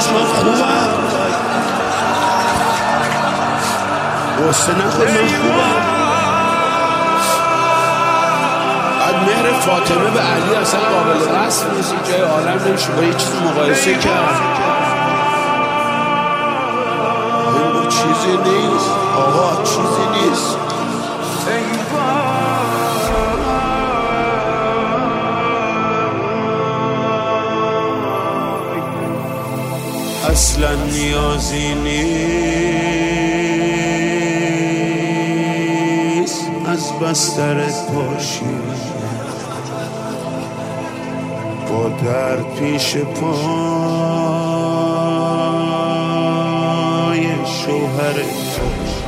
من خوبم غصه نخور من خوبم بعد مهر فاطمه به علی اصلا قابل وصف نیست جای عالم نمیشه با یه چیزی مقایسه کرد این چیزی نیست آقا چیزی نیست اصلا نیازی نیست از بسترت پاشی با درد پیش پای شوهرت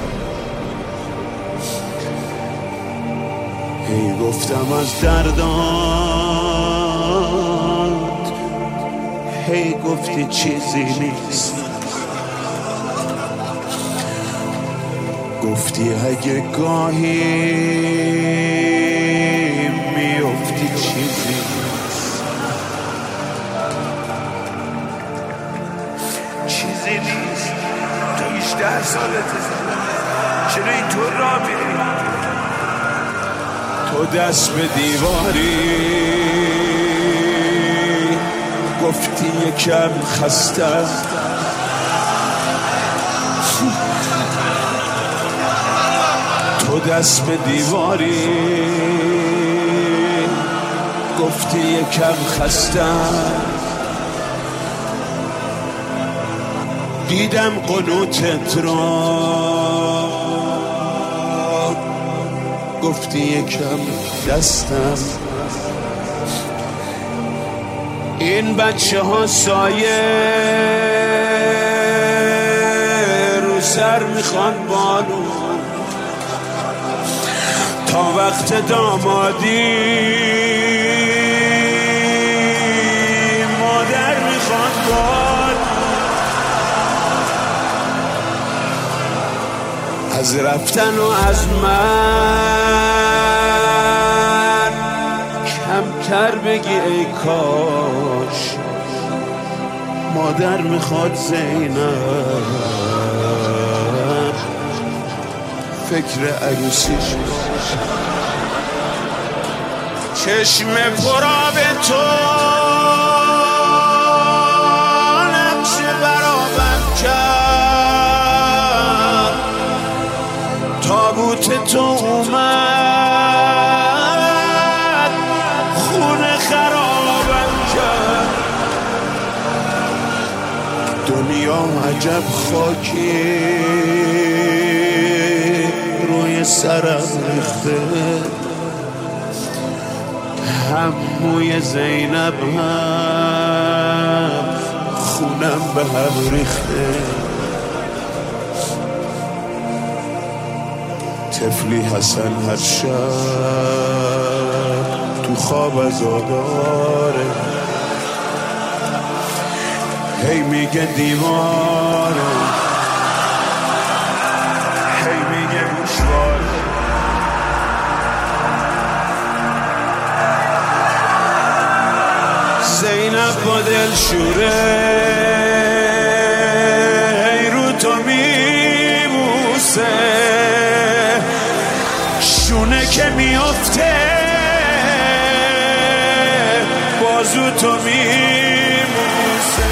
هی گفتم از دردات هی گفتی چیزی نیست گفتی اگه گاهی میفتی چیزی نیست چیزی نیست تو 18 سالته چرا اینطور را میری تو دست به دیواری گفتی یکم خستم تو دست به دیواری گفتی یکم خستم دیدم قنوتت را گفتی یکم دستم این بچه ها سایه رو سر میخوان بانو تا وقت دامادی مادر میخوان بانو از رفتن و از من کمتر بگی ای کاش مادر میخواد زینب فکر عروسی شد چشم پرآب تو نقش برابر کرد تابوت تو اومد خونه خرابم کرد دنیا عجب خاکی روی سرم ریخته هم موی زینب هم خونم به هم ریخته طفلی حسن هر شب تو خواب عزاداره هی میگه دیواره هی میگه گوشواره زینب با دل شوره هی رو تو میبوسه شونه که میفته بازو تو میبوسه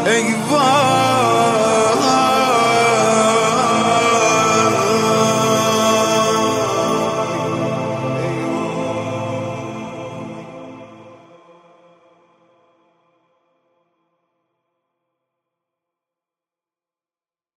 ای وای